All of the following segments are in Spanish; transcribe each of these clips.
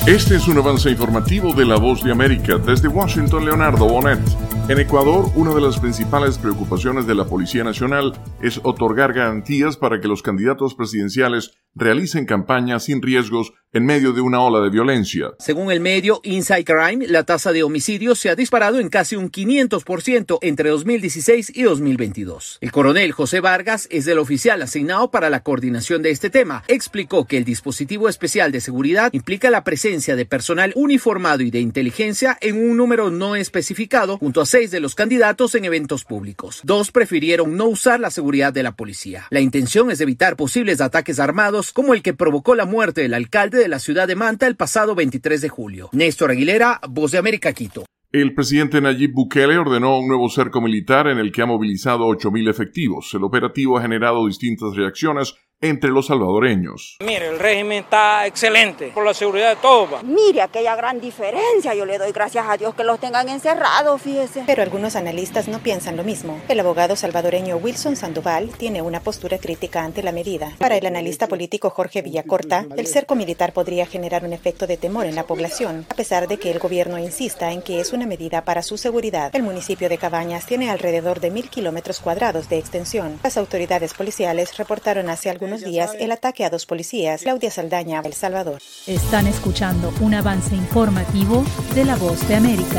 Este es un avance informativo de La Voz de América. Desde Washington, Leonardo Bonet. En Ecuador, una de las principales preocupaciones de la Policía Nacional es otorgar garantías para que los candidatos presidenciales realicen campañas sin riesgos en medio de una ola de violencia. Según el medio Inside Crime, la tasa de homicidios se ha disparado en casi un 500% entre 2016 y 2022. El coronel José Vargas es el oficial asignado para la coordinación de este tema. Explicó que el dispositivo especial de seguridad implica la presencia de personal uniformado y de inteligencia en un número no especificado junto a 6 de los candidatos en eventos públicos. 2 prefirieron no usar la seguridad de la policía. La intención es evitar posibles ataques armados como el que provocó la muerte del alcalde de la ciudad de Manta el pasado 23 de julio. Néstor Aguilera, Voz de América, Quito. El presidente Nayib Bukele ordenó un nuevo cerco militar en el que ha movilizado 8.000 efectivos. El operativo ha generado distintas reacciones entre los salvadoreños. Mire, el régimen está excelente por la seguridad de todos. Mire aquella gran diferencia, yo le doy gracias a Dios que los tengan encerrados, fíjese. Pero algunos analistas no piensan lo mismo. El abogado salvadoreño Wilson Sandoval tiene una postura crítica ante la medida. Para el analista político Jorge Villacorta, el cerco militar podría generar un efecto de temor en la población, a pesar de que el gobierno insista en que es una medida para su seguridad. El municipio de Cabañas tiene alrededor de 1.000 kilómetros cuadrados de extensión. Las autoridades policiales reportaron hace algunos días el ataque a 2 policías. Claudia Saldaña, El Salvador. Están escuchando un avance informativo de La Voz de América.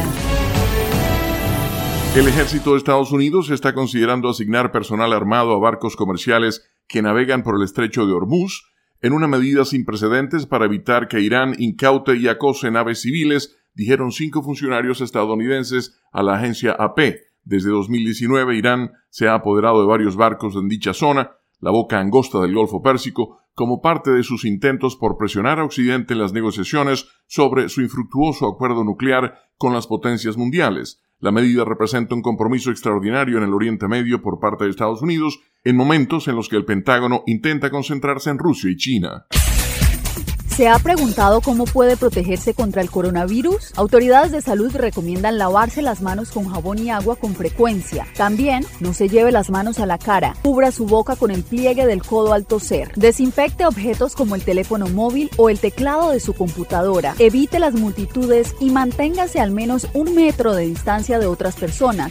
El ejército de Estados Unidos está considerando asignar personal armado a barcos comerciales que navegan por el estrecho de Hormuz en una medida sin precedentes para evitar que Irán incaute y acose naves civiles, dijeron 5 funcionarios estadounidenses a la agencia AP. Desde 2019, Irán se ha apoderado de varios barcos en dicha zona, la boca angosta del Golfo Pérsico, como parte de sus intentos por presionar a Occidente en las negociaciones sobre su infructuoso acuerdo nuclear con las potencias mundiales. La medida representa un compromiso extraordinario en el Oriente Medio por parte de Estados Unidos, en momentos en los que el Pentágono intenta concentrarse en Rusia y China. ¿Se ha preguntado cómo puede protegerse contra el coronavirus? Autoridades de salud recomiendan lavarse las manos con jabón y agua con frecuencia. También, no se lleve las manos a la cara. Cubra su boca con el pliegue del codo al toser. Desinfecte objetos como el teléfono móvil o el teclado de su computadora. Evite las multitudes y manténgase al menos 1 metro de distancia de otras personas.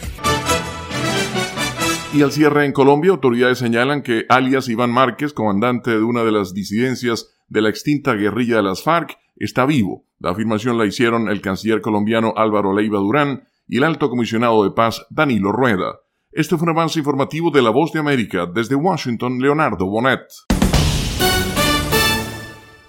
Y al cierre en Colombia, autoridades señalan que alias Iván Márquez, comandante de una de las disidencias de la extinta guerrilla de las FARC, está vivo. La afirmación la hicieron el canciller colombiano Álvaro Leiva Durán y el alto comisionado de paz Danilo Rueda. Este fue un avance informativo de La Voz de América. Desde Washington, Leonardo Bonet.